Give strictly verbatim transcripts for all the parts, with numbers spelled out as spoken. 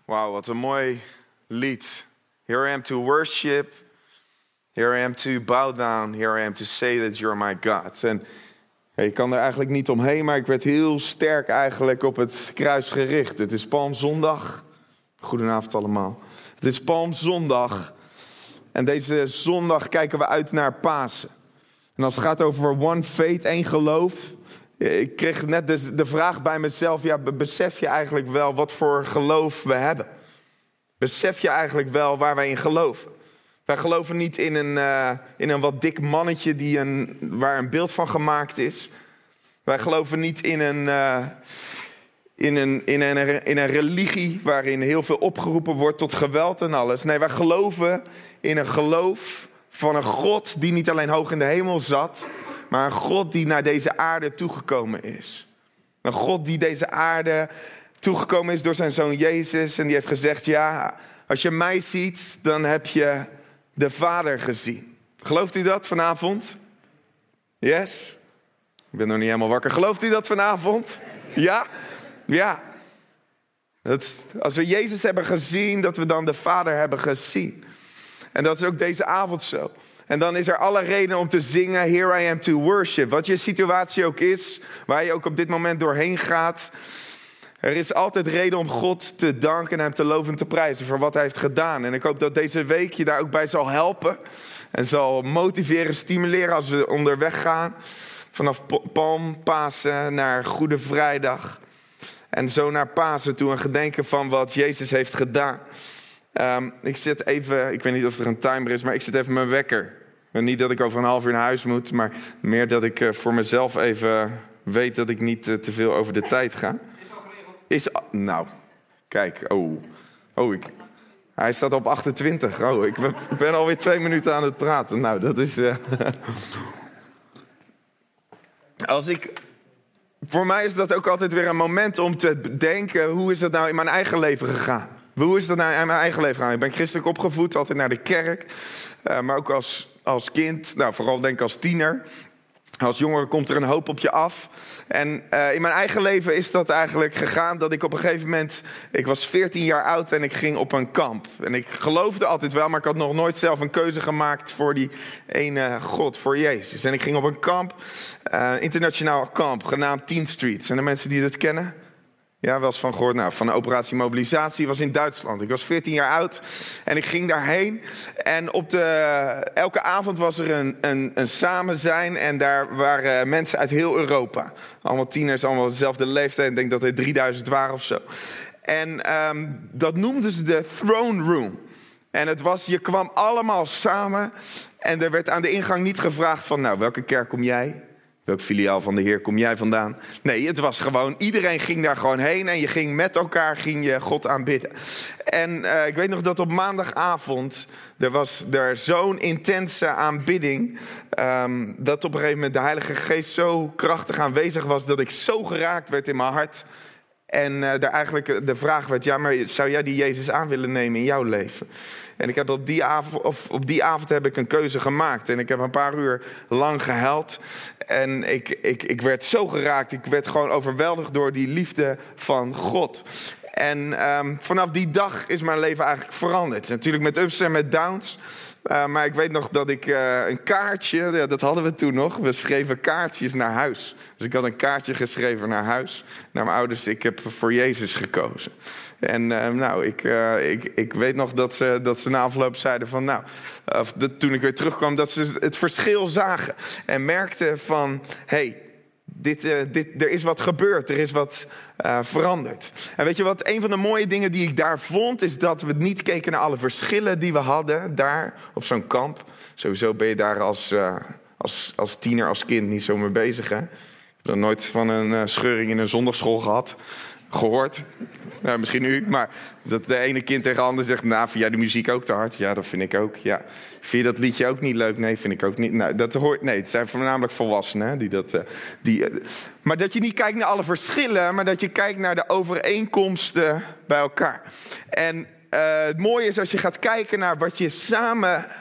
Wauw, wat een mooi lied. Here I am to worship. Here I am to bow down. Here I am to say that you're my God. En ja, je kan er eigenlijk niet omheen, maar ik werd heel sterk eigenlijk op het kruis gericht. Het is Palmzondag. Goedenavond allemaal. Het is Palmzondag. En deze zondag kijken we uit naar Pasen. En als het gaat over one faith, één geloof. Ik kreeg net de, de vraag bij mezelf. Ja, besef je eigenlijk wel wat voor geloof we hebben? Besef je eigenlijk wel waar wij in geloven? Wij geloven niet in een, uh, in een wat dik mannetje die een, waar een beeld van gemaakt is. Wij geloven niet in een, uh, in, een, in, een, in een religie waarin heel veel opgeroepen wordt tot geweld en alles. Nee, wij geloven in een geloof van een God die niet alleen hoog in de hemel zat, maar een God die naar deze aarde toegekomen is. Een God die deze aarde toegekomen is door zijn zoon Jezus. En die heeft gezegd, ja, als je mij ziet, dan heb je de Vader gezien. Gelooft u dat vanavond? Yes? Ik ben nog niet helemaal wakker. Gelooft u dat vanavond? Ja? Ja. Dat, als we Jezus hebben gezien, dat we dan de Vader hebben gezien. En dat is ook deze avond zo. En dan is er alle reden om te zingen, Here I am to worship. Wat je situatie ook is, waar je ook op dit moment doorheen gaat. Er is altijd reden om God te danken en hem te loven en te prijzen voor wat hij heeft gedaan. En ik hoop dat deze week je daar ook bij zal helpen. En zal motiveren, stimuleren als we onderweg gaan. Vanaf Palm, Pasen naar Goede Vrijdag. En zo naar Pasen toe, een gedenken van wat Jezus heeft gedaan. Um, ik zit even, ik weet niet of er een timer is, maar ik zet even mijn wekker. En niet dat ik over een half uur naar huis moet, maar meer dat ik uh, voor mezelf even weet dat ik niet uh, te veel over de tijd ga. Is, nou, kijk, oh, oh ik, hij staat op achtentwintig. Oh, ik ben, ik ben alweer twee minuten aan het praten. Nou, dat is, uh, als ik, voor mij is dat ook altijd weer een moment om te bedenken, hoe is dat nou in mijn eigen leven gegaan? Hoe is dat nou in mijn eigen leven gegaan? Ik ben christelijk opgevoed, altijd naar de kerk, uh, maar ook als, als kind, nou, vooral denk ik als tiener. Als jongere komt er een hoop op je af. En uh, in mijn eigen leven is dat eigenlijk gegaan dat ik op een gegeven moment, ik was veertien jaar oud en ik ging op een kamp. En ik geloofde altijd wel, maar ik had nog nooit zelf een keuze gemaakt voor die ene God, voor Jezus. En ik ging op een kamp, uh, internationaal kamp, genaamd Teen Street. Zijn er mensen die dit kennen? Ja, wel eens van gehoord. Nou, van de operatie mobilisatie was in Duitsland. Ik was veertien jaar oud en ik ging daarheen. En op de, elke avond was er een, een, een samen zijn. En daar waren mensen uit heel Europa. Allemaal tieners, allemaal dezelfde leeftijd. Ik denk dat er drieduizend waren of zo. En um, dat noemden ze de throne room. En het was, je kwam allemaal samen. En er werd aan de ingang niet gevraagd van, nou, welke kerk kom jij? Welk filiaal van de Heer kom jij vandaan? Nee, het was gewoon, iedereen ging daar gewoon heen. En je ging met elkaar, ging je God aanbidden. En uh, ik weet nog dat op maandagavond, er was er zo'n intense aanbidding. Um, dat op een gegeven moment de Heilige Geest zo krachtig aanwezig was, dat ik zo geraakt werd in mijn hart. En uh, daar eigenlijk de vraag werd, ja, maar zou jij die Jezus aan willen nemen in jouw leven? En ik heb op die avond, of op die avond heb ik een keuze gemaakt. En ik heb een paar uur lang gehuild. En ik, ik, ik werd zo geraakt. Ik werd gewoon overweldigd door die liefde van God. En um, vanaf die dag is mijn leven eigenlijk veranderd. Natuurlijk met ups en met downs. Uh, maar ik weet nog dat ik uh, een kaartje, ja, dat hadden we toen nog. We schreven kaartjes naar huis. Dus ik had een kaartje geschreven naar huis. Naar mijn ouders, ik heb voor Jezus gekozen. En uh, nou, ik, uh, ik, ik weet nog dat ze, dat ze na afloop zeiden van, nou, uh, dat, toen ik weer terugkwam, dat ze het verschil zagen. En merkten van, hé, hey, dit, uh, dit, er is wat gebeurd, er is wat uh, veranderd. En weet je wat, een van de mooie dingen die ik daar vond, is dat we niet keken naar alle verschillen die we hadden daar op zo'n kamp. Sowieso ben je daar als, uh, als, als tiener, als kind niet zo mee bezig, hè? Ik heb nog nooit van een uh, scheuring in een zondagschool gehad. Gehoord. Nou, misschien nu, maar dat de ene kind tegen de ander zegt, nou, vind jij de muziek ook te hard? Ja, dat vind ik ook, ja. Vind je dat liedje ook niet leuk? Nee, vind ik ook niet. Nou, dat hoort, nee, het zijn voornamelijk volwassenen. Die dat, uh, die, uh, maar dat je niet kijkt naar alle verschillen, maar dat je kijkt naar de overeenkomsten bij elkaar. En uh, het mooie is als je gaat kijken naar wat je samen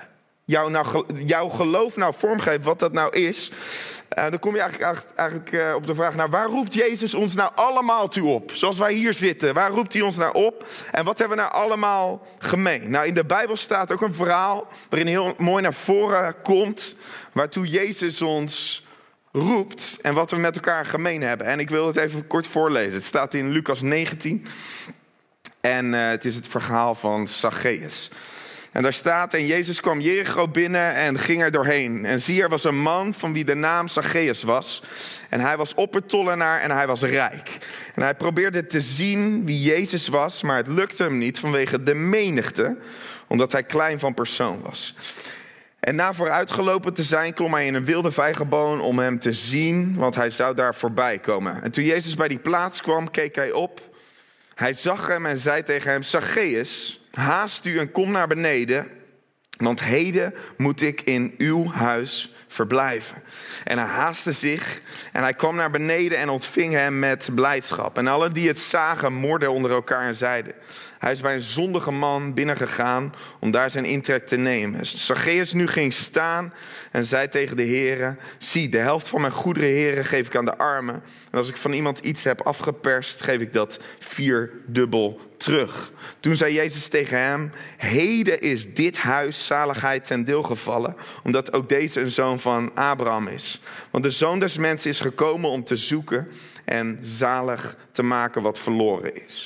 jou nou, jouw geloof nou vormgeeft, wat dat nou is, Uh, dan kom je eigenlijk, eigenlijk uh, op de vraag, nou, waar roept Jezus ons nou allemaal toe op? Zoals wij hier zitten, waar roept hij ons nou op? En wat hebben we nou allemaal gemeen? Nou, in de Bijbel staat ook een verhaal waarin heel mooi naar voren komt, waartoe Jezus ons roept en wat we met elkaar gemeen hebben. En ik wil het even kort voorlezen. Het staat in Lucas negentien en uh, het is het verhaal van Zacchaeus. En daar staat, en Jezus kwam Jericho binnen en ging er doorheen. En zie, er was een man van wie de naam Zacchaeus was. En hij was oppertollenaar en hij was rijk. En hij probeerde te zien wie Jezus was, maar het lukte hem niet vanwege de menigte, omdat hij klein van persoon was. En na vooruitgelopen te zijn, klom hij in een wilde vijgenboom om hem te zien, want hij zou daar voorbij komen. En toen Jezus bij die plaats kwam, keek hij op. Hij zag hem en zei tegen hem, Zacchaeus, haast u en kom naar beneden, want heden moet ik in uw huis verblijven. En hij haastte zich en hij kwam naar beneden en ontving hem met blijdschap. En allen die het zagen, morden onder elkaar en zeiden, hij is bij een zondige man binnengegaan om daar zijn intrek te nemen. Zacchaeus nu ging staan en zei tegen de heren, zie, de helft van mijn goederen, heren, geef ik aan de armen. En als ik van iemand iets heb afgeperst, geef ik dat vierdubbel terug. Toen zei Jezus tegen hem, heden is dit huis zaligheid ten deel gevallen, omdat ook deze een zoon van Abraham is. Want de zoon des mensen is gekomen om te zoeken en zalig te maken wat verloren is.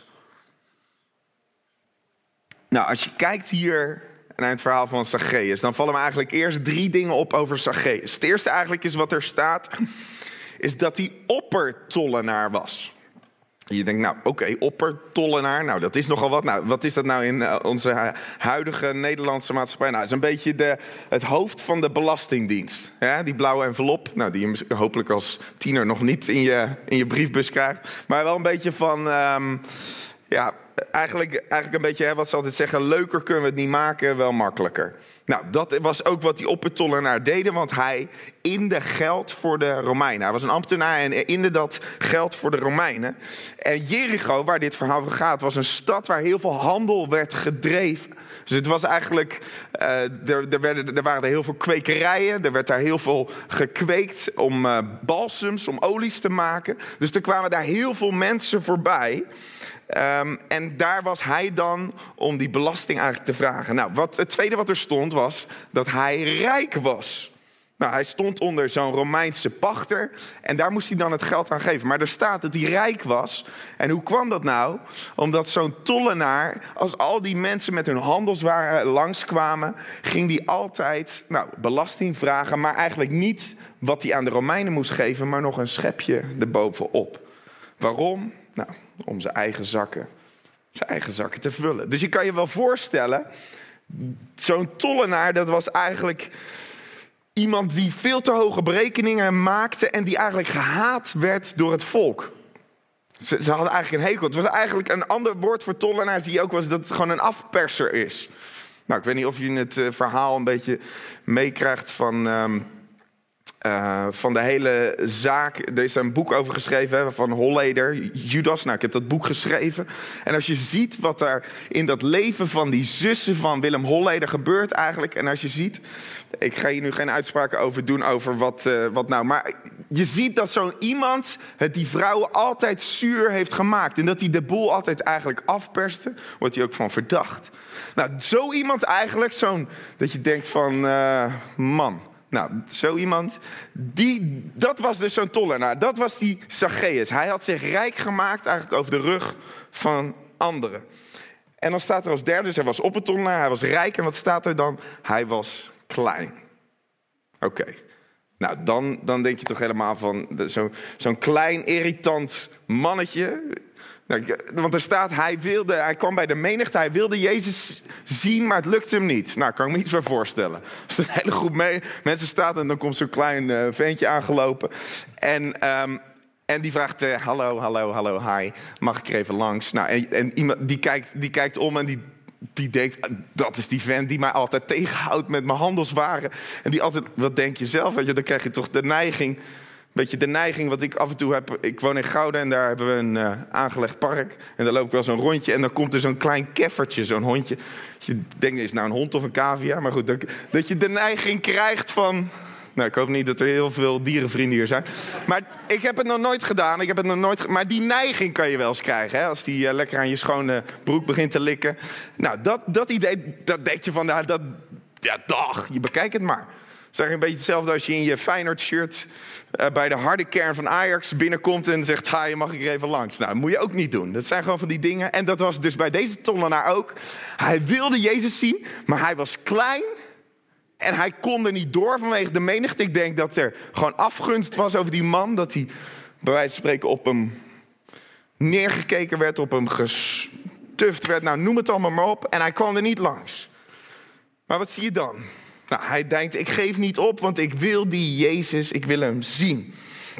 Nou, als je kijkt hier naar het verhaal van Zacchaeus, dan vallen me eigenlijk eerst drie dingen op over Zacchaeus. Het eerste eigenlijk is wat er staat, is dat hij oppertollenaar was. En je denkt, nou oké, okay, oppertollenaar, nou dat is nogal wat. Nou, wat is dat nou in uh, onze huidige Nederlandse maatschappij? Nou, het is een beetje de, het hoofd van de Belastingdienst. Ja, die blauwe envelop, nou, die je hopelijk als tiener nog niet in je, in je briefbus krijgt. Maar wel een beetje van, um, ja... Eigenlijk, eigenlijk een beetje, hè, wat ze altijd zeggen, leuker kunnen we het niet maken, wel makkelijker. Nou, dat was ook wat die oppertollenaar deed, want hij inde geld voor de Romeinen. Hij was een ambtenaar en inde dat geld voor de Romeinen. En Jericho, waar dit verhaal over gaat, was een stad waar heel veel handel werd gedreven. Dus het was eigenlijk, uh, er, er, werden, er waren er heel veel kwekerijen, er werd daar heel veel gekweekt om uh, balsems, om olies te maken. Dus er kwamen daar heel veel mensen voorbij. Um, en daar was hij dan om die belasting eigenlijk te vragen. Nou, wat, het tweede wat er stond was dat hij rijk was. Nou, hij stond onder zo'n Romeinse pachter en daar moest hij dan het geld aan geven. Maar er staat dat hij rijk was. En hoe kwam dat nou? Omdat zo'n tollenaar, als al die mensen met hun handelswaren langskwamen, ging die altijd nou, belasting vragen, maar eigenlijk niet wat hij aan de Romeinen moest geven, maar nog een schepje erbovenop. Waarom? Nou, om zijn eigen zakken, zijn eigen zakken te vullen. Dus je kan je wel voorstellen, zo'n tollenaar, dat was eigenlijk iemand die veel te hoge berekeningen maakte en die eigenlijk gehaat werd door het volk. Ze, ze hadden eigenlijk een hekel. Het was eigenlijk een ander woord voor tollenaar, zie je ook wel eens, dat het gewoon een afperser is. Nou, ik weet niet of je het uh, verhaal een beetje meekrijgt van... Um, Uh, van de hele zaak. Er is een boek over geschreven hè, van Holleder, Judas. Nou, ik heb dat boek geschreven. En als je ziet wat er in dat leven van die zussen van Willem Holleder gebeurt eigenlijk. En als je ziet, ik ga hier nu geen uitspraken over doen over wat, uh, wat nou. Maar je ziet dat zo'n iemand het die vrouwen altijd zuur heeft gemaakt. En dat hij de boel altijd eigenlijk afperste. Wordt hij ook van verdacht. Nou, zo iemand eigenlijk, zo'n dat je denkt van, uh, man... Nou, zo iemand, die, dat was dus zo'n tollenaar. Dat was die Zacchaeus. Hij had zich rijk gemaakt eigenlijk over de rug van anderen. En dan staat er als derde, dus hij was oppertollenaar, hij was rijk. En wat staat er dan? Hij was klein. Oké. Okay. Nou, dan, dan denk je toch helemaal van zo, zo'n klein, irritant mannetje. Nou, want er staat, hij, wilde, hij kwam bij de menigte, hij wilde Jezus zien, maar het lukte hem niet. Nou, kan ik me iets meer voorstellen. Als er een hele groep mee, mensen staat en dan komt zo'n klein uh, ventje aangelopen. En, um, en die vraagt, uh, hallo, hallo, hallo, hi, mag ik er even langs? Nou, en, en iemand die kijkt, die kijkt om en die, die denkt, dat is die vent die mij altijd tegenhoudt met mijn handelswaren. En die altijd, wat denk je zelf? Weet je, dan krijg je toch de neiging beetje de neiging wat ik af en toe heb. Ik woon in Gouda en daar hebben we een uh, aangelegd park. En daar loop ik wel zo'n rondje en dan komt er zo'n klein keffertje, zo'n hondje. Je denkt, is het nou een hond of een cavia? Maar goed, dat, dat je de neiging krijgt van... Nou, ik hoop niet dat er heel veel dierenvrienden hier zijn. Maar ik heb het nog nooit gedaan. Ik heb het nog nooit ge- maar die neiging kan je wel eens krijgen. Hè? Als die uh, lekker aan je schone broek begint te likken. Nou, dat, dat idee, dat denk je van... Nou, dat, ja, dag, je bekijkt het maar. Het is eigenlijk een beetje hetzelfde als je in je Feyenoord-shirt... Uh, bij de harde kern van Ajax binnenkomt en zegt... Ga, mag ik er even langs? Nou, dat moet je ook niet doen. Dat zijn gewoon van die dingen. En dat was dus bij deze tollenaar ook. Hij wilde Jezus zien, maar hij was klein... En hij kon er niet door vanwege de menigte. Ik denk dat er gewoon afgunst was over die man. Dat hij bij wijze van spreken op hem neergekeken werd. Op hem gestuft werd. Nou, noem het allemaal maar op. En hij kwam er niet langs. Maar wat zie je dan? Nou, hij denkt, ik geef niet op, want ik wil die Jezus, ik wil hem zien.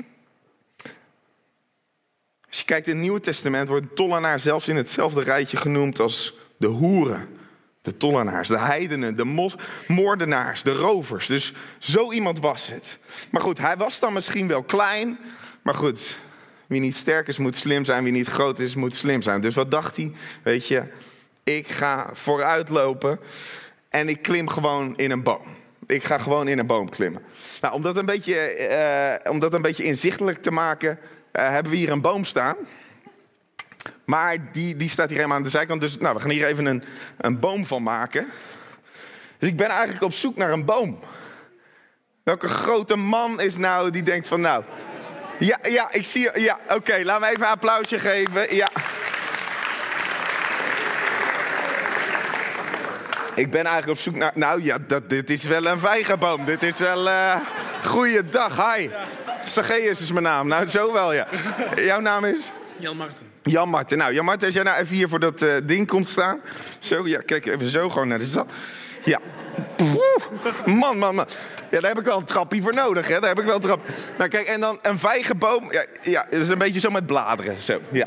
Als je kijkt in het Nieuwe Testament wordt de tollenaar zelfs in hetzelfde rijtje genoemd als de hoeren. De tollenaars, de heidenen, de mos, moordenaars, de rovers. Dus zo iemand was het. Maar goed, hij was dan misschien wel klein. Maar goed, wie niet sterk is moet slim zijn. Wie niet groot is moet slim zijn. Dus wat dacht hij? Weet je, ik ga vooruitlopen en ik klim gewoon in een boom. Ik ga gewoon in een boom klimmen. Nou, om dat een beetje, uh, om dat een beetje inzichtelijk te maken, uh, hebben we hier een boom staan. Maar die, die staat hier helemaal aan de zijkant. Dus nou, we gaan hier even een, een boom van maken. Dus ik ben eigenlijk op zoek naar een boom. Welke grote man is nou die denkt van nou... Ja, ja, ik zie... Ja, oké, okay, laat me even een applausje geven. Ja. Ik ben eigenlijk op zoek naar... Nou ja, dat, dit is wel een vijgenboom. Dit is wel... Uh, goeiedag, hi. Zacchaeus is mijn naam. Nou, zo wel, ja. Jouw naam is? Jan Marten. Jan Marten. Nou, Jan Marten, als jij nou even hier voor dat uh, ding komt staan. Zo, ja, kijk even zo gewoon naar de zak. Ja. Man, man, man. Ja, daar heb ik wel een trappie voor nodig, hè. Daar heb ik wel een trap. Nou, kijk, en dan een vijgenboom. Ja, ja, dat is een beetje zo met bladeren. Zo, ja.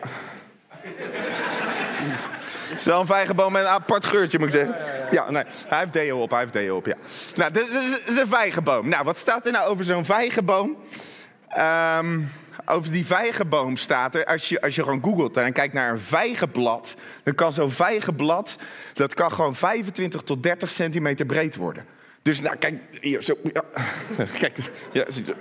Het is wel een vijgenboom met een apart geurtje, moet ik zeggen. Ja, nee, hij heeft deo op, hij heeft deo op, ja. Nou, dit is een vijgenboom. Nou, wat staat er nou over zo'n vijgenboom? Um, over die vijgenboom staat er, als je, als je gewoon googelt en kijkt naar een vijgenblad, dan kan zo'n vijgenblad, dat kan gewoon vijfentwintig tot dertig centimeter breed worden. Dus nou, kijk, hier, zo, ja. Kijk, ja,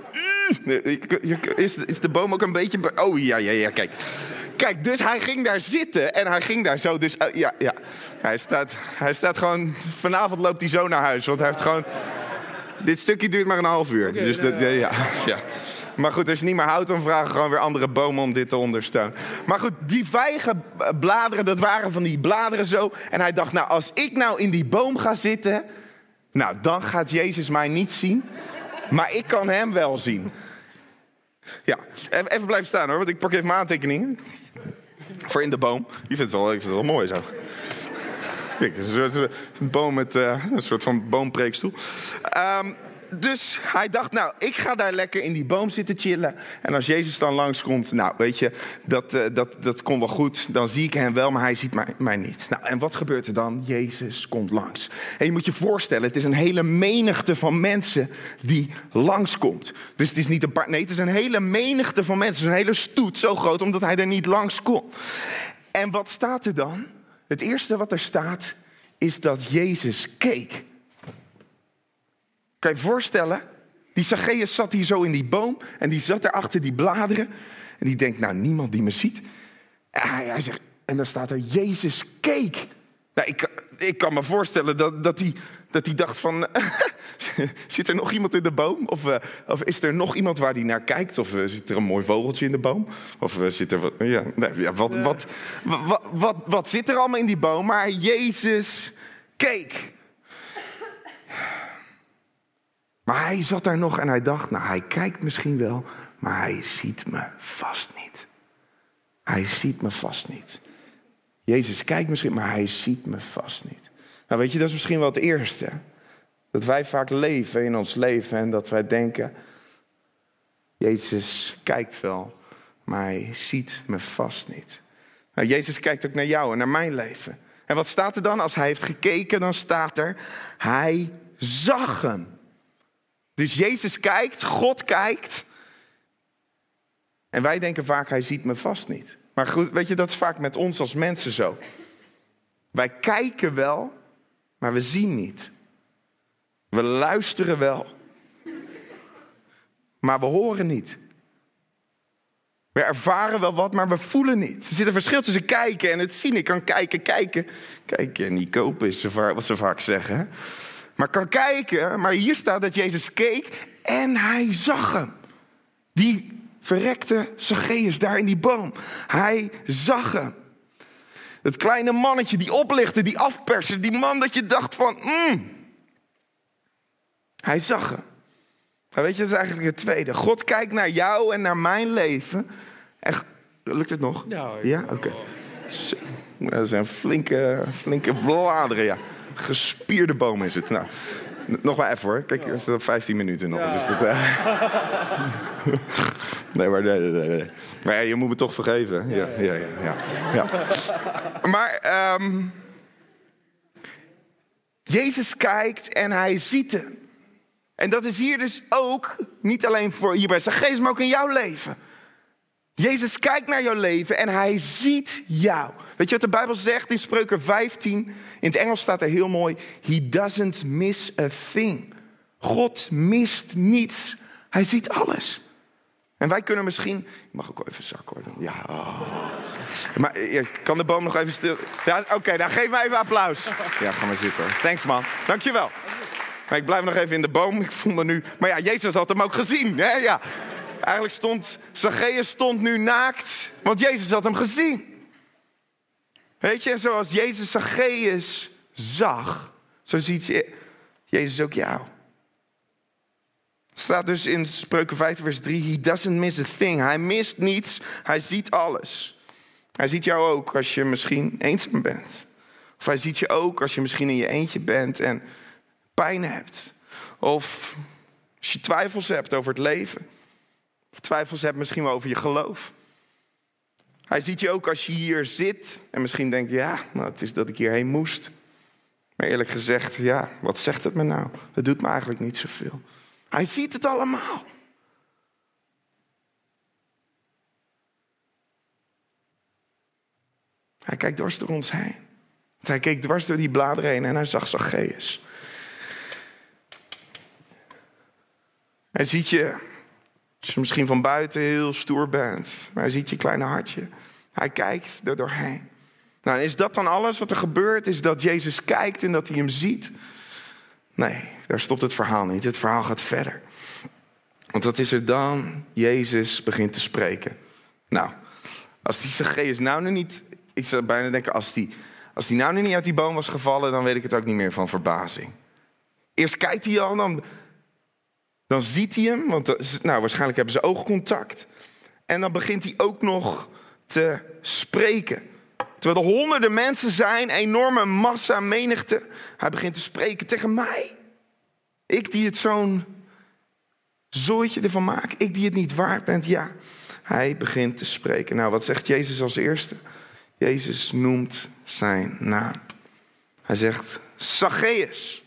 is, is de boom ook een beetje... Oh, ja, ja, ja, kijk. Kijk, dus hij ging daar zitten en hij ging daar zo, dus, uh, ja, ja. Hij staat, hij staat gewoon, vanavond loopt hij zo naar huis, want hij heeft gewoon... Dit stukje duurt maar een half uur, okay, dus dat, ja, ja, ja. Maar goed, als je niet meer houdt, dan vragen gewoon weer andere bomen om dit te ondersteunen. Maar goed, die vijgenbladeren, dat waren van die bladeren zo. En hij dacht, nou, als ik nou in die boom ga zitten... Nou, dan gaat Jezus mij niet zien. Maar ik kan hem wel zien. Ja, even, even blijven staan hoor, want ik pak even mijn aantekeningen. Voor in de boom. Je vindt het wel, ik vind het wel mooi zo. Kijk, het is een soort een boom met uh, een soort van boompreekstoel. Um, Dus hij dacht, nou, ik ga daar lekker in die boom zitten chillen. En als Jezus dan langskomt, nou, weet je, dat, uh, dat, dat komt wel goed. Dan zie ik hem wel, maar hij ziet mij, mij niet. Nou, en wat gebeurt er dan? Jezus komt langs. En je moet je voorstellen, het is een hele menigte van mensen die langskomt. Dus het is niet een paar, nee, het is een hele menigte van mensen. Het is een hele stoet, zo groot, omdat hij er niet langs kon. En wat staat er dan? Het eerste wat er staat, is dat Jezus keek. Kan je je voorstellen? Die Zacchaeus zat hier zo in die boom. En die zat daar achter die bladeren. En die denkt, nou, niemand die me ziet. En hij, hij zegt, en dan staat er, Jezus keek. Nou, ik, ik kan me voorstellen dat, dat, hij, dat hij dacht van... zit er nog iemand in de boom? Of, uh, of is er nog iemand waar hij naar kijkt? Of uh, zit er een mooi vogeltje in de boom? Of uh, zit er wat... Ja, nee, ja, wat, ja. Wat, wat, wat, wat zit er allemaal in die boom? Maar Jezus keek. Maar hij zat daar nog en hij dacht, nou, hij kijkt misschien wel, maar hij ziet me vast niet. Hij ziet me vast niet. Jezus kijkt misschien, maar hij ziet me vast niet. Nou, weet je, dat is misschien wel het eerste. Dat wij vaak leven in ons leven en dat wij denken, Jezus kijkt wel, maar hij ziet me vast niet. Nou, Jezus kijkt ook naar jou en naar mijn leven. En wat staat er dan? Als hij heeft gekeken, dan staat er, hij zag hem. Dus Jezus kijkt, God kijkt En wij denken vaak, hij ziet me vast niet. Maar goed, weet je, dat is vaak met ons als mensen zo. Wij kijken wel, maar we zien niet. We luisteren wel, maar we horen niet. We ervaren wel wat, maar we voelen niet. Er zit een verschil tussen kijken en het zien. Ik kan kijken, kijken. Kijken en niet kopen is wat ze vaak zeggen. Hè? Maar ik kan kijken, maar hier staat dat Jezus keek en hij zag hem. Die verrekte Zacchaeus daar in die boom. Hij zag hem. Het kleine mannetje die oplichtte, die afperste. Die man dat je dacht van... Mm. Hij zag hem. Maar weet je, dat is eigenlijk het tweede. God kijkt naar jou en naar mijn leven. En, lukt het nog? Nou, ja, oké. Okay. Dat zijn flinke, flinke bladeren, ja. Gespierde boom is het. Nou, nog maar even hoor. Kijk, er staat vijftien minuten nog. Ja. Dus dat, uh... nee, maar nee, nee, nee. Maar ja, je moet me toch vergeven. Ja, ja, ja. ja, ja. Maar um... Jezus kijkt en hij ziet hem. En dat is hier dus ook, niet alleen voor hier bij Zacchaeus, maar ook in jouw leven. Jezus kijkt naar jouw leven en hij ziet jou. Weet je wat de Bijbel zegt in Spreuken vijftien? In het Engels staat er heel mooi: He doesn't miss a thing. God mist niets. Hij ziet alles. En wij kunnen misschien... Ik mag ook wel even zakken hoor. Ja. Oh. Maar kan de boom nog even stil... Ja, oké, okay, dan geef mij even applaus. Ja, ga maar zitten. Thanks man. Dankjewel. Maar ik blijf nog even in de boom. Ik voel me nu... Maar ja, Jezus had hem ook gezien. Hè? Ja. Eigenlijk stond... Zacchaeus stond nu naakt. Want Jezus had hem gezien. Weet je, zoals Jezus Zacchaeus zag... Zo ziet je Jezus ook jou. Het staat dus in Spreuken vijftien vers drie... He doesn't miss a thing. Hij mist niets. Hij ziet alles. Hij ziet jou ook als je misschien eenzaam bent. Of hij ziet je ook als je misschien in je eentje bent en pijn hebt. Of als je twijfels hebt over het leven. Of twijfels hebt misschien wel over je geloof. Hij ziet je ook als je hier zit en misschien denkt... ja, nou, het is dat ik hierheen moest. Maar eerlijk gezegd, ja, wat zegt het me nou? Het doet me eigenlijk niet zoveel. Hij ziet het allemaal. Hij kijkt dwars door ons heen. Hij keek dwars door die bladeren heen en hij zag Zacchaeus. Hij ziet je, als je misschien van buiten heel stoer bent, maar hij ziet je kleine hartje. Hij kijkt er doorheen. Nou, is dat dan alles wat er gebeurt? Is dat Jezus kijkt en dat hij hem ziet? Nee, daar stopt het verhaal niet. Het verhaal gaat verder. Want wat is er dan? Jezus begint te spreken. Nou, als die Zacchaeus nou nu niet... Ik zou bijna denken, als die, als die nou nu niet uit die boom was gevallen... dan weet ik het ook niet meer van verbazing. Eerst kijkt hij al, dan, dan ziet hij hem. Want nou, waarschijnlijk hebben ze oogcontact. En dan begint hij ook nog te spreken. Terwijl er honderden mensen zijn, enorme massa, menigte. Hij begint te spreken tegen mij. Ik die het zo'n zooitje ervan maak. Ik die het niet waard ben. Ja, hij begint te spreken. Nou, wat zegt Jezus als eerste? Jezus noemt zijn naam. Hij zegt, Zacchaeus.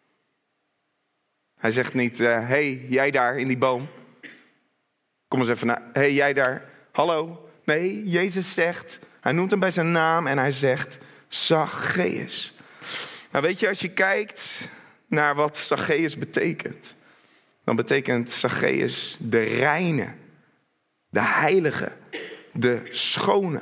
Hij zegt niet, hé, uh, hey, jij daar in die boom. Kom eens even naar, hé, hey, jij daar. Hallo. Nee, Jezus zegt, hij noemt hem bij zijn naam en hij zegt, Zacchaeus. Nou, weet je, als je kijkt naar wat Zacchaeus betekent, dan betekent Zacchaeus de reine, de heilige, de schone.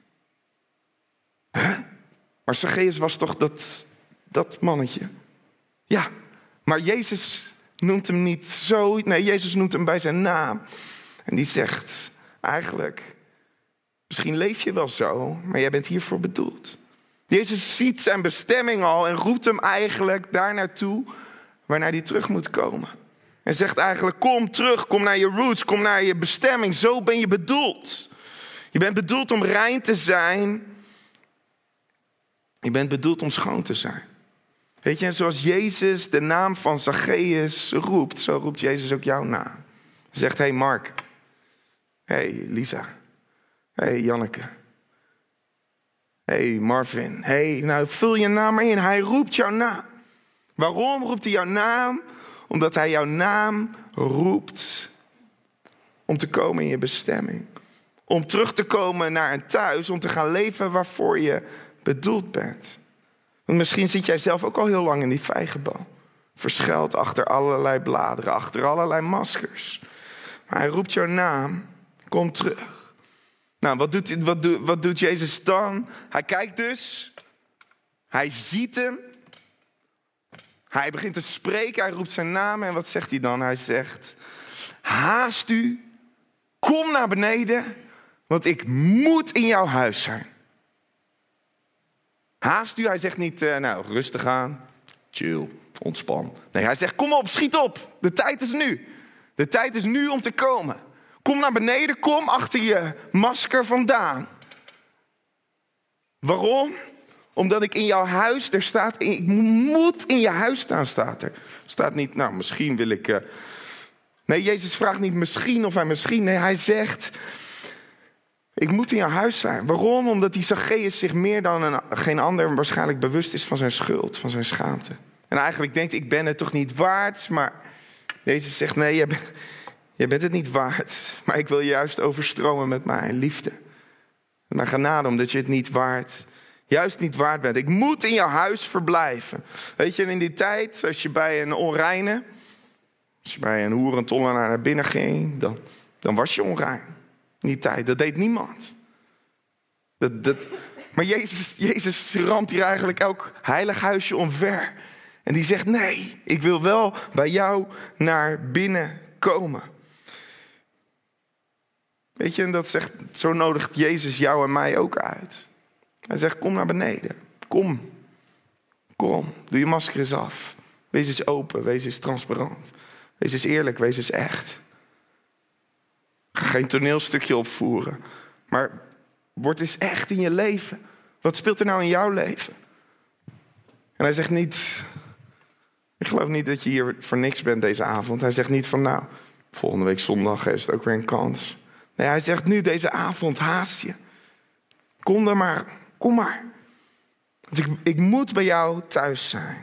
Huh? Maar Zacchaeus was toch dat, dat mannetje? Ja, maar Jezus noemt hem niet zo. Nee, Jezus noemt hem bij zijn naam. En die zegt eigenlijk, misschien leef je wel zo, maar jij bent hiervoor bedoeld. Jezus ziet zijn bestemming al en roept hem eigenlijk daar naartoe waarnaar hij terug moet komen. En zegt eigenlijk, kom terug, kom naar je roots, kom naar je bestemming. Zo ben je bedoeld. Je bent bedoeld om rein te zijn. Je bent bedoeld om schoon te zijn. Weet je, en zoals Jezus de naam van Zacchaeus roept, zo roept Jezus ook jouw naam. Hij zegt, hey Mark. Hey Lisa. Hey Janneke. Hey Marvin. Hey, nou vul je naam maar in. Hij roept jouw naam. Waarom roept hij jouw naam? Omdat hij jouw naam roept om te komen in je bestemming. Om terug te komen naar een thuis, om te gaan leven waarvoor je bedoeld bent. Want misschien zit jij zelf ook al heel lang in die vijgenboom. Verschuild achter allerlei bladeren, achter allerlei maskers. Maar hij roept jouw naam, kom terug. Nou, wat doet, wat, doet, wat doet Jezus dan? Hij kijkt dus, hij ziet hem. Hij begint te spreken, hij roept zijn naam en wat zegt hij dan? Hij zegt, haast u, kom naar beneden, want ik moet in jouw huis zijn. Haast u, hij zegt niet, uh, nou rustig aan, chill, ontspan. Nee, hij zegt, kom op, schiet op, de tijd is nu. De tijd is nu om te komen. Kom naar beneden, kom achter je masker vandaan. Waarom? Omdat ik in jouw huis, er staat, ik moet in je huis staan, staat er. Staat niet, nou misschien wil ik... Uh... Nee, Jezus vraagt niet misschien of hij misschien. Nee, hij zegt, ik moet in jouw huis zijn. Waarom? Omdat die Zacchaeus zich meer dan een, geen ander waarschijnlijk bewust is van zijn schuld, van zijn schaamte. En eigenlijk denkt, ik ben het toch niet waard. Maar Jezus zegt, nee, jij bent, jij bent het niet waard. Maar ik wil je juist overstromen met mijn liefde. Met mijn genade, omdat je het niet waard Juist niet waard bent. Ik moet in jouw huis verblijven. Weet je, in die tijd, als je bij een onreine, als je bij een hoer en tollenaar naar binnen ging, dan, dan was je onrein. In die tijd, dat deed niemand. Dat, dat, maar Jezus, Jezus ramt hier eigenlijk elk heilig huisje omver. En die zegt, nee, ik wil wel bij jou naar binnen komen. Weet je, en dat zegt, zo nodigt Jezus jou en mij ook uit. Hij zegt, kom naar beneden. Kom. Kom. Doe je masker eens af. Wees eens open. Wees eens transparant. Wees eens eerlijk. Wees eens echt. Ga geen toneelstukje opvoeren. Maar word eens echt in je leven. Wat speelt er nou in jouw leven? En hij zegt niet, ik geloof niet dat je hier voor niks bent deze avond. Hij zegt niet van, nou, volgende week zondag is het ook weer een kans. Nee, hij zegt nu deze avond, haast je. Kom er maar. Kom maar. Want ik, ik moet bij jou thuis zijn.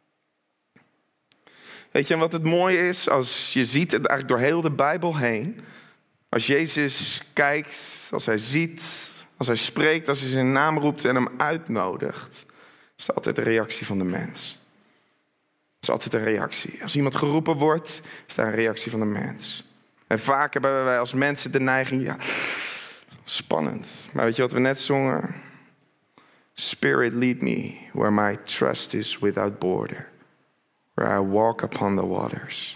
Weet je, en wat het mooie is, als je ziet het eigenlijk door heel de Bijbel heen. Als Jezus kijkt, als hij ziet, als hij spreekt, als hij zijn naam roept en hem uitnodigt, is er altijd een reactie van de mens. Er is altijd een reactie. Als iemand geroepen wordt, is daar een reactie van de mens. En vaak hebben wij als mensen de neiging, ja, spannend. Maar weet je wat we net zongen? Spirit lead me where my trust is without border. Where I walk upon the waters.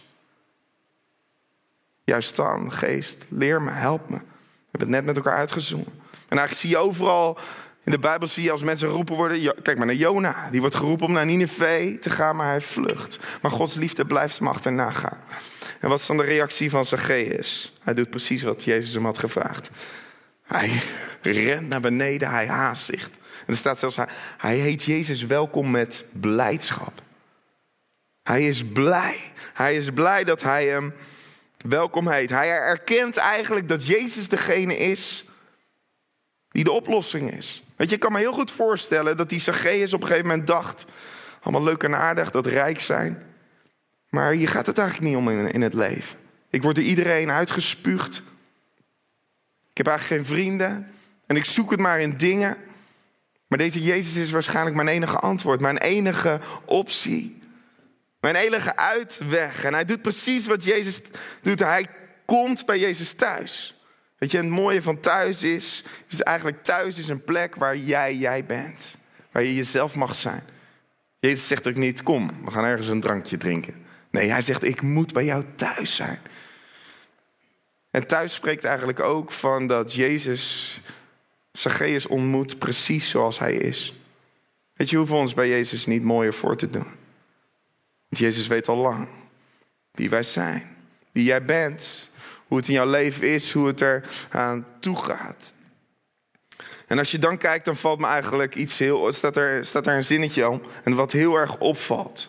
Juist dan, geest, leer me, help me. We hebben het net met elkaar uitgezongen. En eigenlijk zie je overal, in de Bijbel zie je als mensen geroepen worden. Kijk maar naar Jona, die wordt geroepen om naar Nineve te gaan, maar hij vlucht. Maar Gods liefde blijft hem achterna gaan. En wat is dan de reactie van Zacchaeus? Hij doet precies wat Jezus hem had gevraagd. Hij rent naar beneden, hij haast zich. En er staat zelfs, hij, hij heet Jezus welkom met blijdschap. Hij is blij. Hij is blij dat hij hem welkom heet. Hij erkent eigenlijk dat Jezus degene is die de oplossing is. Weet je, ik kan me heel goed voorstellen dat die Zacchaeus op een gegeven moment dacht, allemaal leuk en aardig, dat rijk zijn. Maar hier gaat het eigenlijk niet om in, in het leven. Ik word door iedereen uitgespuugd. Ik heb eigenlijk geen vrienden. En ik zoek het maar in dingen. Maar deze Jezus is waarschijnlijk mijn enige antwoord. Mijn enige optie. Mijn enige uitweg. En hij doet precies wat Jezus doet. Hij komt bij Jezus thuis. Weet je, en het mooie van thuis is, is eigenlijk thuis is een plek waar jij jij bent. Waar je jezelf mag zijn. Jezus zegt ook niet, kom, we gaan ergens een drankje drinken. Nee, hij zegt, ik moet bij jou thuis zijn. En thuis spreekt eigenlijk ook van dat Jezus Zacchaeus ontmoet precies zoals hij is. Weet je, we hoeven ons bij Jezus niet mooier voor te doen. Want Jezus weet al lang wie wij zijn. Wie jij bent. Hoe het in jouw leven is. Hoe het er aan toe gaat. En als je dan kijkt, dan valt me eigenlijk iets heel... Staat er, staat er een zinnetje om. En wat heel erg opvalt.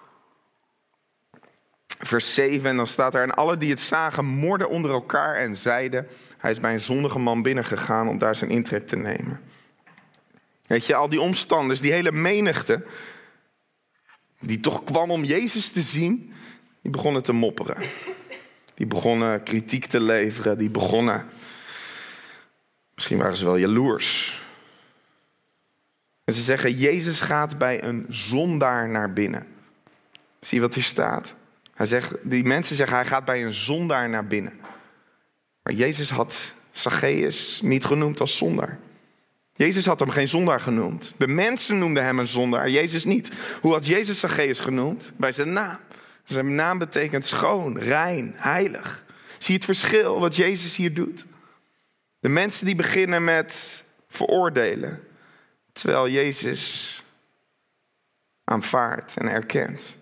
Vers zeven, en dan staat er, en alle die het zagen morden onder elkaar en zeiden, hij is bij een zondige man binnengegaan om daar zijn intrek te nemen. Weet je, al die omstanders, die hele menigte, die toch kwam om Jezus te zien, die begonnen te mopperen. Die begonnen kritiek te leveren. Die begonnen, misschien waren ze wel jaloers. En ze zeggen, Jezus gaat bij een zondaar naar binnen. Zie je wat hier staat? Hij zegt, die mensen zeggen, hij gaat bij een zondaar naar binnen. Maar Jezus had Zacchaeus niet genoemd als zondaar. Jezus had hem geen zondaar genoemd. De mensen noemden hem een zondaar, Jezus niet. Hoe had Jezus Zacchaeus genoemd? Bij zijn naam. Zijn naam betekent schoon, rein, heilig. Zie je het verschil wat Jezus hier doet? De mensen die beginnen met veroordelen, terwijl Jezus aanvaardt en erkent.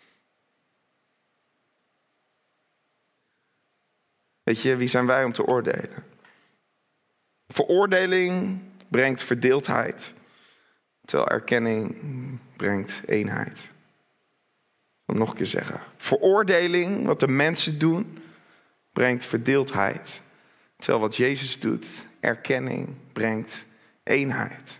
Weet je, wie zijn wij om te oordelen? Veroordeling brengt verdeeldheid, terwijl erkenning brengt eenheid. Ik zal het nog een keer zeggen. Veroordeling, wat de mensen doen, brengt verdeeldheid, terwijl wat Jezus doet, erkenning brengt eenheid.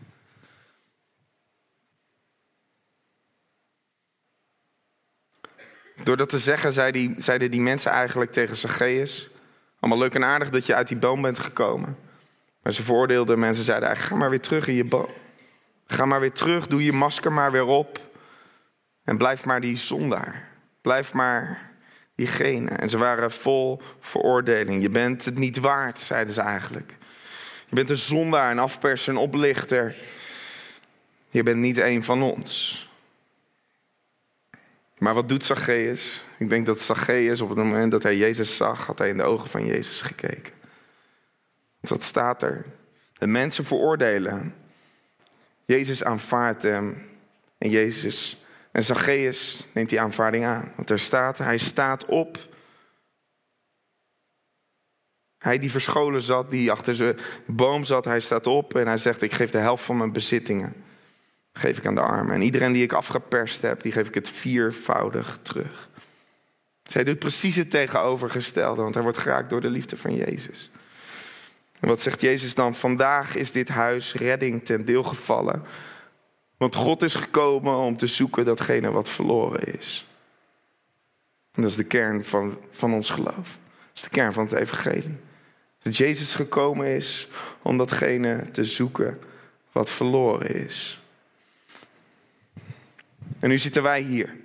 Door dat te zeggen, zeiden die, zeiden die mensen eigenlijk tegen Zacchaeus, allemaal leuk en aardig dat je uit die boom bent gekomen. Maar ze veroordeelden mensen, zeiden eigenlijk, ga maar weer terug in je boom. Ga maar weer terug, doe je masker maar weer op. En blijf maar die zondaar. Blijf maar diegene. En ze waren vol veroordeling. Je bent het niet waard, zeiden ze eigenlijk. Je bent een zondaar, een afperser, een oplichter. Je bent niet een van ons. Maar wat doet Zacchaeus? Ik denk dat Zacchaeus op het moment dat hij Jezus zag, had hij in de ogen van Jezus gekeken. Want wat staat er? De mensen veroordelen. Jezus aanvaardt hem. En Jezus en Zacchaeus neemt die aanvaarding aan. Want er staat, hij staat op. Hij die verscholen zat, die achter zijn boom zat, hij staat op en hij zegt, ik geef de helft van mijn bezittingen. Geef ik aan de armen. En iedereen die ik afgeperst heb, die geef ik het viervoudig terug. Zij doet precies het tegenovergestelde, want hij wordt geraakt door de liefde van Jezus. En wat zegt Jezus dan? Vandaag is dit huis redding ten deel gevallen. Want God is gekomen om te zoeken datgene wat verloren is. En dat is de kern van, van ons geloof. Dat is de kern van het evangelie. Dat Jezus gekomen is om datgene te zoeken wat verloren is. En nu zitten wij hier.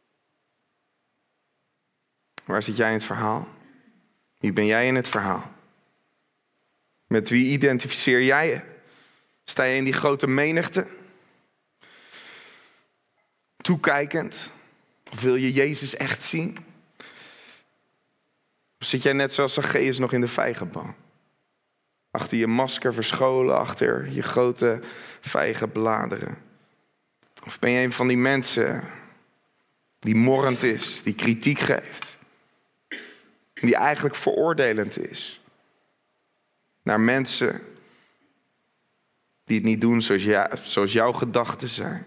Waar zit jij in het verhaal? Wie ben jij in het verhaal? Met wie identificeer jij je? Sta je in die grote menigte? Toekijkend? Of wil je Jezus echt zien? Of zit jij net zoals Zacchaeus nog in de vijgenboom? Achter je masker verscholen, achter je grote vijgenbladeren. Of ben je een van die mensen die morrend is, die kritiek geeft. Die eigenlijk veroordelend is. Naar mensen die het niet doen zoals, jou, zoals jouw gedachten zijn.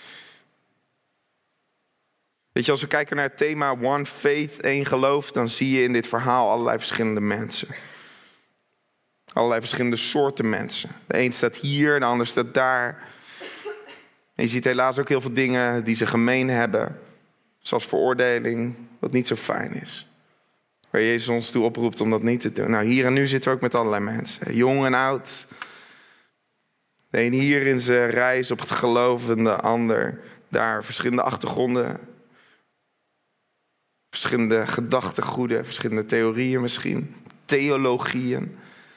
Weet je, als we kijken naar het thema One Faith, één geloof, dan zie je in dit verhaal allerlei verschillende mensen. Allerlei verschillende soorten mensen. De een staat hier, de ander staat daar. En je ziet helaas ook heel veel dingen die ze gemeen hebben. Zoals veroordeling, wat niet zo fijn is. Waar Jezus ons toe oproept om dat niet te doen. Nou, hier en nu zitten we ook met allerlei mensen. Jong en oud. De een hier in zijn reis op het geloof en de ander daar. Verschillende achtergronden. Verschillende gedachtegoeden. Verschillende theorieën misschien. Theologieën.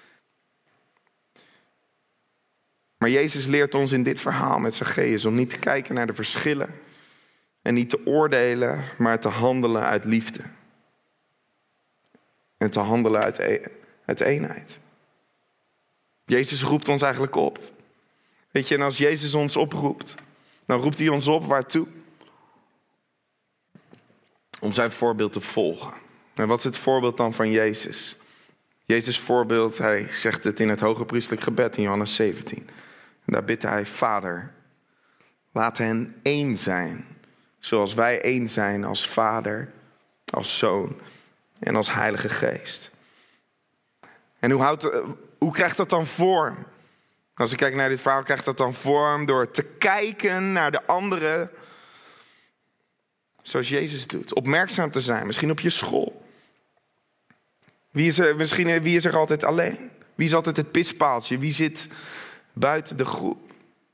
Maar Jezus leert ons in dit verhaal met Zacchaeus om niet te kijken naar de verschillen. En niet te oordelen, maar te handelen uit liefde. En te handelen uit, e- uit eenheid. Jezus roept ons eigenlijk op. Weet je, en als Jezus ons oproept, dan roept hij ons op waartoe? Om zijn voorbeeld te volgen. En wat is het voorbeeld dan van Jezus? Jezus' voorbeeld, hij zegt het in het hogepriestelijk gebed in Johannes zeventien. En daar bidt hij, Vader, laat hen één zijn. Zoals wij één zijn als Vader, als Zoon en als Heilige Geest. En hoe, houdt, hoe krijgt dat dan vorm? Als ik kijk naar dit verhaal, krijgt dat dan vorm door te kijken naar de anderen. Zoals Jezus doet. Opmerkzaam te zijn, misschien op je school. Wie is er, misschien, wie is er altijd alleen? Wie is altijd het pispaaltje? Wie zit buiten de groep?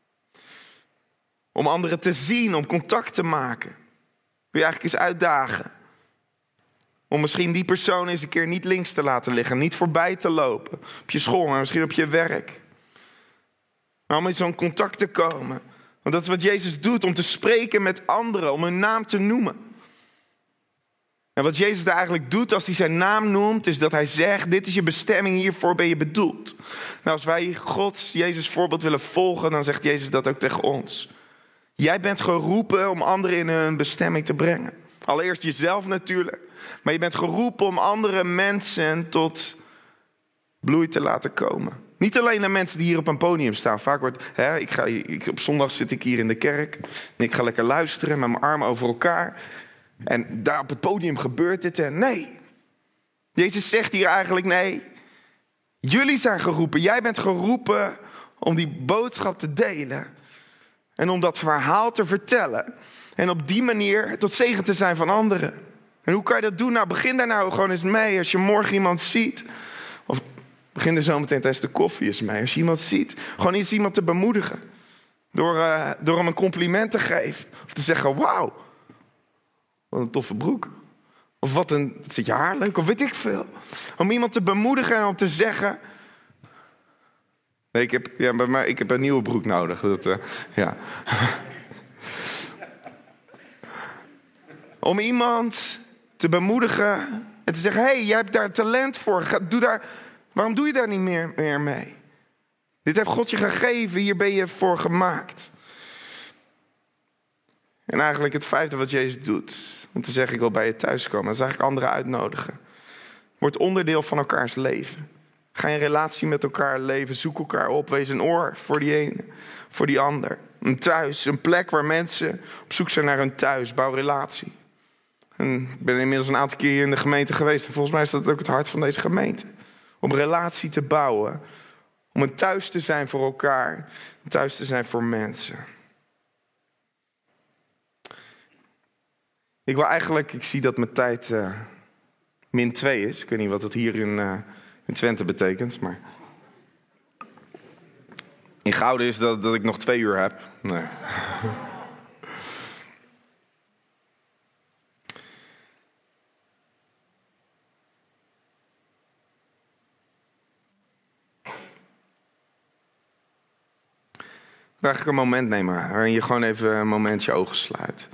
Om anderen te zien, om contact te maken. Wil je eigenlijk eens uitdagen? Om misschien die persoon eens een keer niet links te laten liggen. Niet voorbij te lopen. Op je school, maar misschien op je werk. Maar om in zo'n contact te komen. Want dat is wat Jezus doet. Om te spreken met anderen. Om hun naam te noemen. En wat Jezus daar eigenlijk doet als hij zijn naam noemt. Is dat hij zegt, dit is je bestemming, hiervoor ben je bedoeld. Nou, als wij Gods, Jezus voorbeeld willen volgen. Dan zegt Jezus dat ook tegen ons. Jij bent geroepen om anderen in hun bestemming te brengen. Allereerst jezelf natuurlijk. Maar je bent geroepen om andere mensen tot bloei te laten komen. Niet alleen de mensen die hier op een podium staan. Vaak wordt, hè, ik ga, ik, op zondag zit ik hier in de kerk. En ik ga lekker luisteren met mijn armen over elkaar. En daar op het podium gebeurt dit. En nee. Jezus zegt hier eigenlijk nee. Jullie zijn geroepen. Jij bent geroepen om die boodschap te delen. En om dat verhaal te vertellen. En op die manier tot zegen te zijn van anderen. En hoe kan je dat doen? Nou, begin daar nou gewoon eens mee. Als je morgen iemand ziet. Of begin er zo meteen tijdens de koffie eens mee. Als je iemand ziet. Gewoon eens iemand te bemoedigen. Door, uh, door hem een compliment te geven. Of te zeggen, wauw. Wat een toffe broek. Of wat een, zit je haar leuk? Of weet ik veel. Om iemand te bemoedigen en om te zeggen. Nee, ik heb, ja, bij mij, ik heb een nieuwe broek nodig. Dat, uh, ja. Om iemand te bemoedigen en te zeggen, hé, hey, jij hebt daar talent voor. Ga, doe daar, waarom doe je daar niet meer, meer mee? Dit heeft God je gegeven, hier ben je voor gemaakt. En eigenlijk het vijfde wat Jezus doet, om te zeggen, ik wil bij je thuiskomen. Dat is eigenlijk anderen uitnodigen. Word onderdeel van elkaars leven. Ga in relatie met elkaar leven, zoek elkaar op. Wees een oor voor die ene, voor die ander. Een thuis, een plek waar mensen op zoek zijn naar hun thuis. Bouw relatie. En ik ben inmiddels een aantal keer hier in de gemeente geweest. En volgens mij is dat ook het hart van deze gemeente. Om relatie te bouwen. Om een thuis te zijn voor elkaar. Een thuis te zijn voor mensen. Ik wil eigenlijk, ik zie dat mijn tijd uh, min twee is. Ik weet niet wat dat hier in, uh, in Twente betekent. Maar in Gouden is dat, dat ik nog twee uur heb. Nee. Eigenlijk een moment nemen waarin je gewoon even een moment je ogen sluit.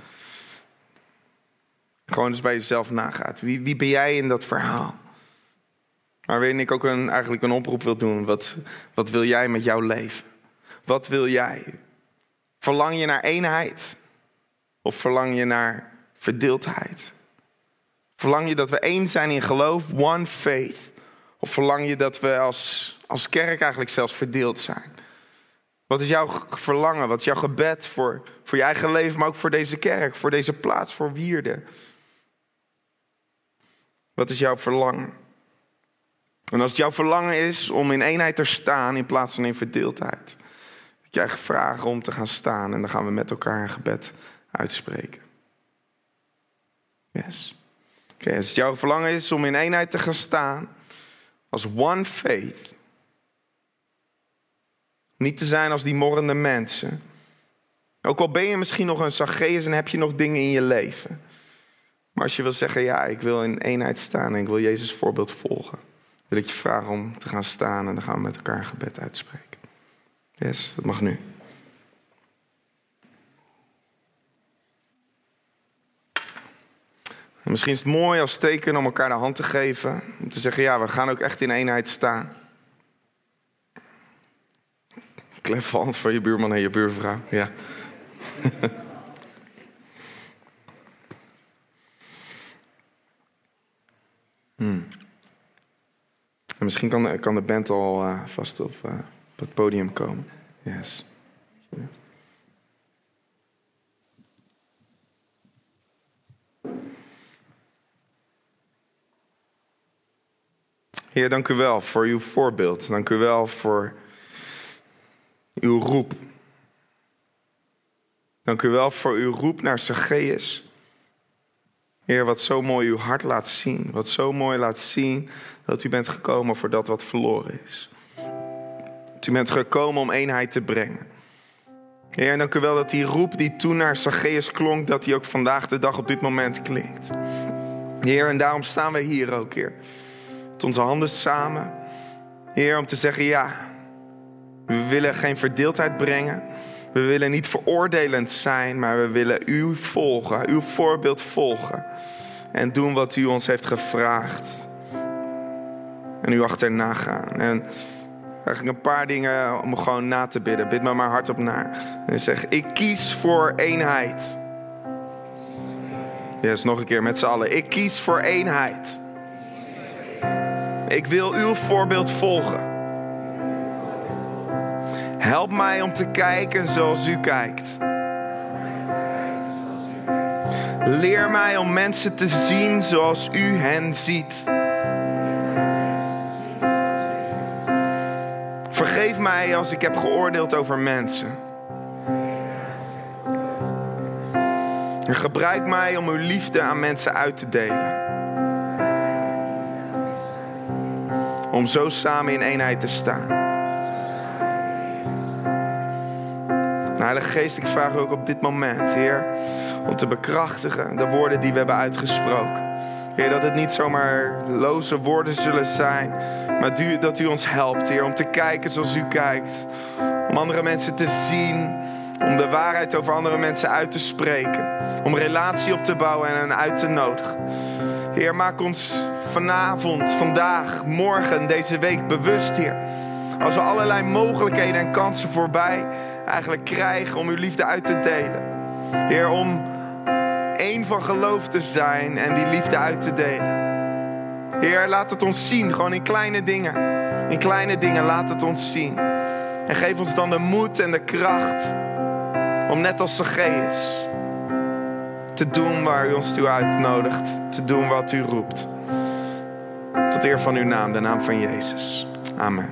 Gewoon eens bij jezelf nagaat. Wie, wie ben jij in dat verhaal? Maar waarin ik ook een, eigenlijk een oproep wil doen. Wat, wat wil jij met jouw leven? Wat wil jij? Verlang je naar eenheid? Of verlang je naar verdeeldheid? Verlang je dat we één zijn in geloof? One faith. Of verlang je dat we als, als kerk eigenlijk zelfs verdeeld zijn? Wat is jouw verlangen? Wat is jouw gebed voor, voor je eigen leven, maar ook voor deze kerk, voor deze plaats, voor Wierden? Wat is jouw verlangen? En als het jouw verlangen is om in eenheid te staan in plaats van in verdeeldheid, ik krijg vragen om te gaan staan en dan gaan we met elkaar een gebed uitspreken. Yes. Oké, okay, als het jouw verlangen is om in eenheid te gaan staan als one faith. Niet te zijn als die morrende mensen. Ook al ben je misschien nog een Zacchaeus en heb je nog dingen in je leven. Maar als je wil zeggen, ja, ik wil in eenheid staan en ik wil Jezus voorbeeld volgen. Wil ik je vragen om te gaan staan en dan gaan we met elkaar een gebed uitspreken. Yes, dat mag nu. En misschien is het mooi als teken om elkaar de hand te geven. Om te zeggen, ja, we gaan ook echt in eenheid staan. Klef hand van je buurman en je buurvrouw. Ja. hmm. En misschien kan, kan de band al uh, vast op, uh, op het podium komen. Yes. Ja. Heer, dank u wel voor uw voorbeeld. Dank u wel voor uw roep. Dank u wel voor uw roep naar Zacchaeus. Heer, wat zo mooi uw hart laat zien. Wat zo mooi laat zien dat u bent gekomen voor dat wat verloren is. Dat u bent gekomen om eenheid te brengen. Heer, en dank u wel dat die roep die toen naar Zacchaeus klonk, dat die ook vandaag de dag op dit moment klinkt. Heer, en daarom staan we hier ook, Heer. Met onze handen samen. Heer, om te zeggen, ja, we willen geen verdeeldheid brengen. We willen niet veroordelend zijn, maar we willen u volgen, uw voorbeeld volgen. En doen wat u ons heeft gevraagd. En u achterna gaan. En eigenlijk een paar dingen om gewoon na te bidden. Bid me maar hardop na. En zeg, ik kies voor eenheid. Yes, nog een keer met z'n allen. Ik kies voor eenheid. Ik wil uw voorbeeld volgen. Help mij om te kijken zoals u kijkt. Leer mij om mensen te zien zoals u hen ziet. Vergeef mij als ik heb geoordeeld over mensen. En gebruik mij om uw liefde aan mensen uit te delen. Om zo samen in eenheid te staan. Heilige Geest, ik vraag u ook op dit moment, Heer, om te bekrachtigen de woorden die we hebben uitgesproken. Heer, dat het niet zomaar loze woorden zullen zijn, maar dat u ons helpt, Heer, om te kijken zoals u kijkt. Om andere mensen te zien, om de waarheid over andere mensen uit te spreken. Om relatie op te bouwen en hen uit te nodigen. Heer, maak ons vanavond, vandaag, morgen, deze week bewust, Heer. Als we allerlei mogelijkheden en kansen voorbij eigenlijk krijgen om uw liefde uit te delen. Heer, om één van geloof te zijn en die liefde uit te delen. Heer, laat het ons zien, gewoon in kleine dingen. In kleine dingen, laat het ons zien. En geef ons dan de moed en de kracht om net als Zacchaeus te doen waar u ons toe uitnodigt. Te doen wat u roept. Tot eer van uw naam, de naam van Jezus. Amen.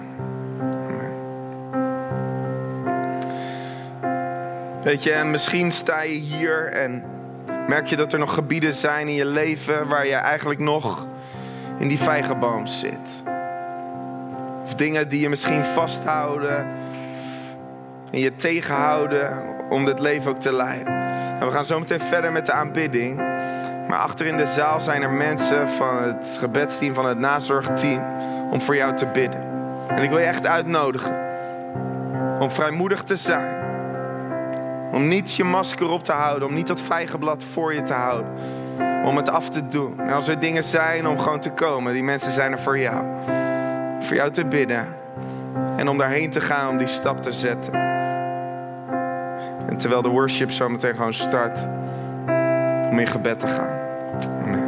Weet je, en misschien sta je hier en merk je dat er nog gebieden zijn in je leven waar je eigenlijk nog in die vijgenboom zit. Of dingen die je misschien vasthouden en je tegenhouden om dit leven ook te leiden. Nou, we gaan zo meteen verder met de aanbidding. Maar achter in de zaal zijn er mensen van het gebedsteam, van het nazorgteam, om voor jou te bidden. En ik wil je echt uitnodigen om vrijmoedig te zijn. Om niet je masker op te houden. Om niet dat vijgenblad voor je te houden. Om het af te doen. En als er dingen zijn om gewoon te komen. Die mensen zijn er voor jou. Voor jou te bidden. En om daarheen te gaan. Om die stap te zetten. En terwijl de worship zo meteen gewoon start. Om in gebed te gaan. Amen.